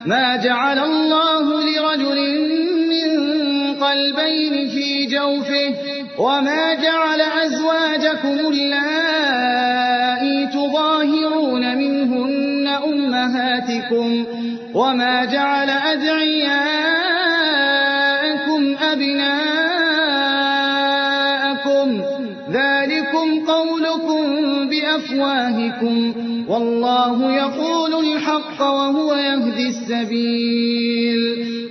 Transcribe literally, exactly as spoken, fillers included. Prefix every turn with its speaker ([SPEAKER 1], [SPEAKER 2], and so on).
[SPEAKER 1] ما جعل الله لرجل من قلبين في جوفه وما جعل أزواجكم اللائي تظاهرون منهن أمهاتكم وما جعل أدعياءكم أبناءكم ذلكم قولكم بأفواهكم والله يقول الحق وهو يهدي السبيل